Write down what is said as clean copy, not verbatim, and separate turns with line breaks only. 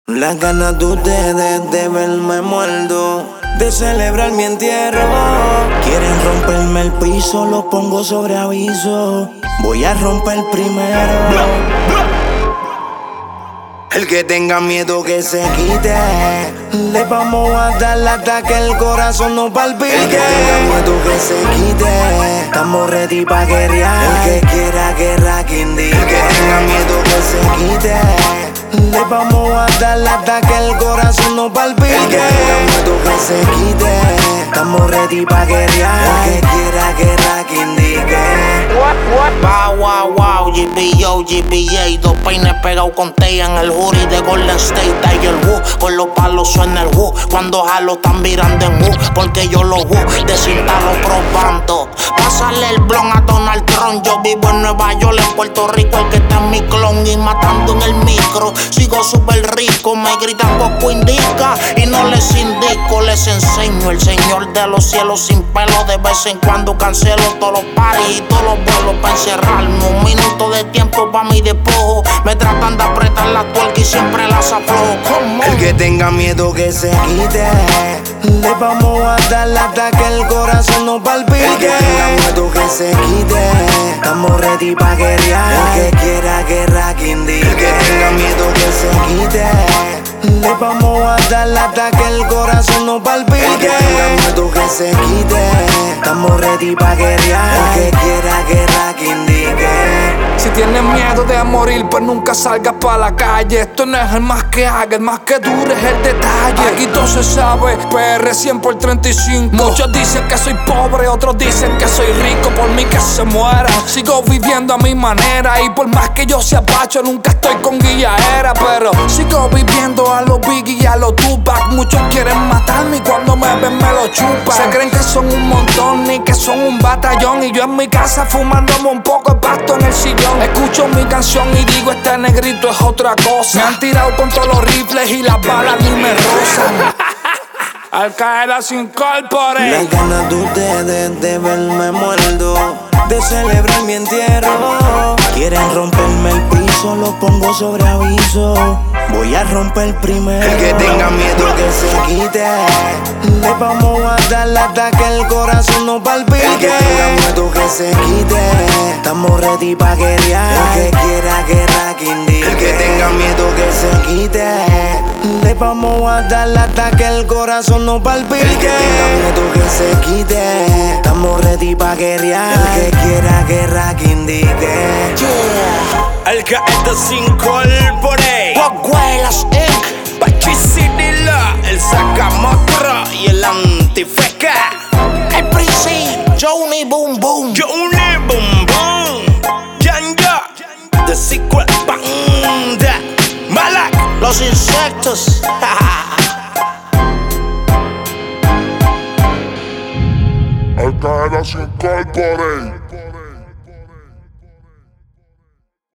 Las ganas de ustedes de verme muerto, de celebrar mi entierro. Quieren romperme el piso, lo pongo sobre aviso. Voy a romper primero. El que tenga miedo que se quite. Le vamos a dar el ataque, el corazón no palpite. El que tenga miedo que se quite. Estamos ready pa' guerrear. El que quiera guerra que indique. El que tenga miedo que se quite. Le vamos a dar el ataque, el corazón no palpite. El que tenga miedo que se quite. Estamos ready pa' guerrear. El que quiera guerra que indique.
Wow, wow, wow, GBO, GBA. Dos peines pegados con Tella en el jury de Golden State. Tiger Woods, con los palos suena el Woo. Cuando jalo están mirando en Woo, porque yo los Woo de cinta los probando. Pásale el blon a Donald Trump. Yo vivo en Nueva York, en Puerto Rico, el que está en mi clon y matando en el micro. Sigo súper rico, me gritan poco indica y no les indico, les enseño. El Señor de los cielos sin pelo, de vez en cuando cancelo todos los paris y todos los vuelos pa' encerrarme. Un minuto de tiempo pa' mi despojo. Me tratan de apretar la tuerca y siempre las aflojo.
El que tenga miedo que se quite. Le vamos a dar el ataque, el corazón no palpite. El que tenga miedo que se quite. Estamos ready pa' guerrear. El que quiera guerra que indique. El que tenga miedo que se quite. Le vamos a dar el ataque, el corazón no palpite. El que tenga miedo que se quite. Estamos ready pa' guerrear. El que quiera guerra que indique.
Si tienes miedo de morir, pues nunca salgas pa' la calle. Esto no es el más que haga, el más que dure es el detalle. Aquí todo se sabe, PR 100 por 35. Muchos dicen que soy pobre, otros dicen que soy rico. Por mí que se muera, sigo viviendo a mi manera. Y por más que yo sea pacho, nunca estoy con guillaera. Pero sigo viviendo a los Biggie y a los Tupac. Muchos quieren matarme y cuando me ven me lo chupan. Se creen que son un montón y que son un batallón. Y yo en mi casa fumándome un poco de pasto en el sillón. Escucho mi canción y digo, este negrito es otra cosa. Me han tirado con todos los rifles y las balas ni me rozan. Al Qaeda se incorpore.
Las ganas de ustedes de verme muerto, de celebrar mi entierro. Quieren romperme el piso, lo pongo sobre aviso. Voy a romper primero. El que tenga miedo que se quite. Le vamos a dar el ataque, el corazón no palpite. El que tenga miedo que se quite. Estamos ready pa' guerrear. El que quiera guerra que indique. El que tenga miedo que se quite. Le vamos a dar el ataque, el corazón no palpite. El que tenga miedo que se quite. Estamos ready pa' guerrear. El que quiera guerra que indique.
El que esto se incorpore.
Guaguelas Inc.
Pachicidila, el sacamotro y el antifeca.
El Prisi, Johnny Boom Boom.
Johnny Boom Boom. Janja, The Secret Banda. Malak,
Los insectos.
Al Qaeda se incorpore.